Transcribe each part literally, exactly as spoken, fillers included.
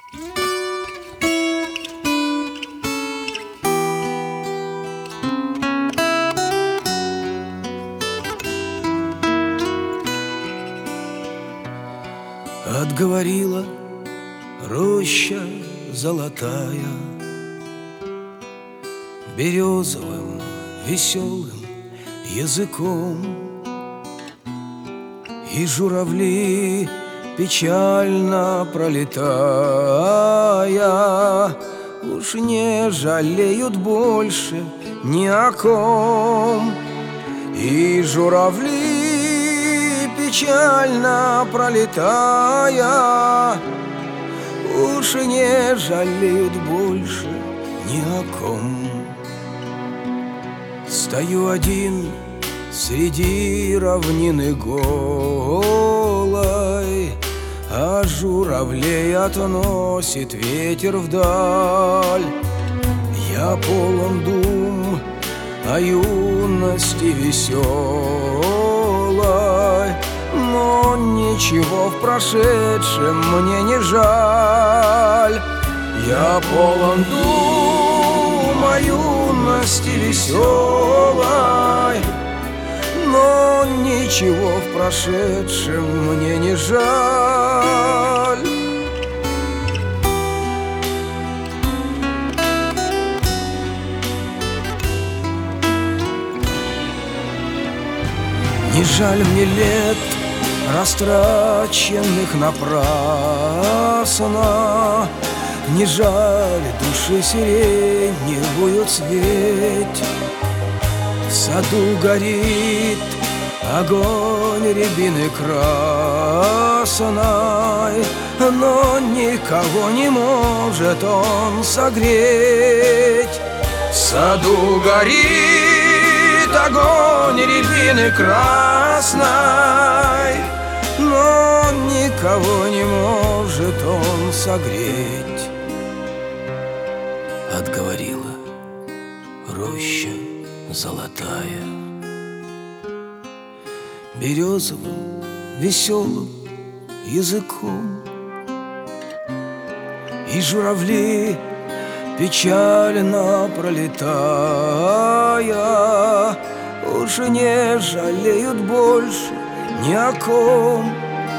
Отговорила роща золотая березовым веселым языком, и журавли, печально пролетая, уж не жалеют больше ни о ком. И журавли, печально пролетая, уж не жалеют больше ни о ком. Стою один среди равнины голой, а журавлей относит ветер вдаль. Я полон дум о юности веселой, но ничего в прошедшем мне не жаль. Я полон дум о юности веселой, но ничего в прошедшем мне не жаль. Не жаль мне лет, растраченных напрасно, не жаль души сиреневую цветь. В саду горит огонь рябины красной, но никого не может он согреть. В саду горит огонь рябины красной, но никого не может он согреть. Отговорила роща золотая березовым веселым языком, и журавли, печально пролетая, уж не жалеют больше ни о ком.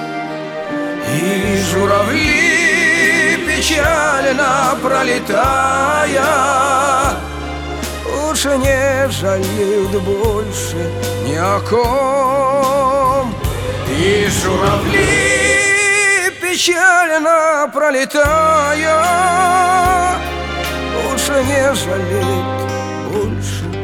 И журавли, печально пролетая, уж не жалеют больше ни о ком. И журавли, печально пролетая, уж не жалеют больше